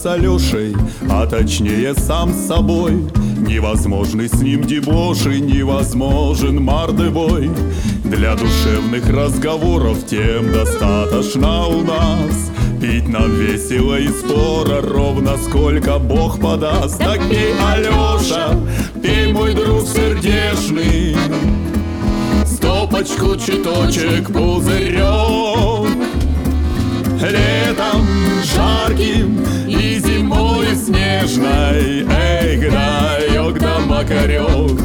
с Алешей, а точнее сам с собой. Невозможный с ним дебош и невозможен мордобой. Для душевных разговоров тем достаточно у нас. Пить нам весело и спора, ровно сколько Бог подаст. Так пей, Алеша, пей, мой друг сердечный, стопочку, чуточек, пузырек. Летом жарким и зимой снежной, эх, даёк да макарёк.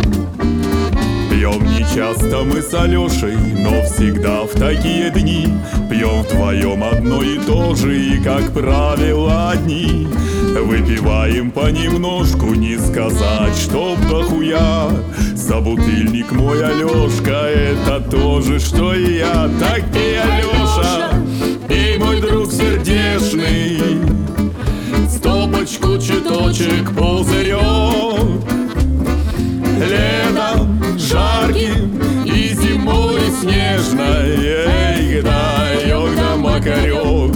Пьем нечасто мы с Алешей, но всегда в такие дни пьем вдвоем одно и то же, и, как правило, одни. Выпиваем понемножку, не сказать, чтоб дохуя. Собутыльник мой Алешка, это то же, что и я. Так пей, Алеша, пей, мой друг сердечный, стопочку, чуточек, пузырек. Летом жарким и зимой снежной, эй, даёк да макарёк.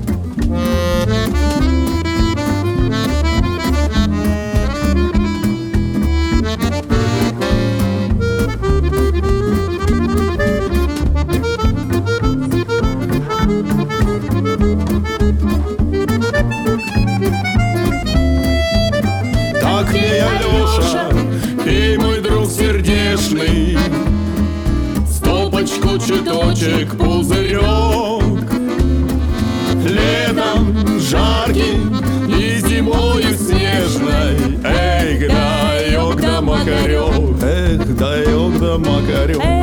Так пей, Алеша, пей, мой друг сердечный, стопочку, чуточек, пузырек. Летом жарким и зимой снежной, эх, даёк да макарёк, эх, даёк да макарёк.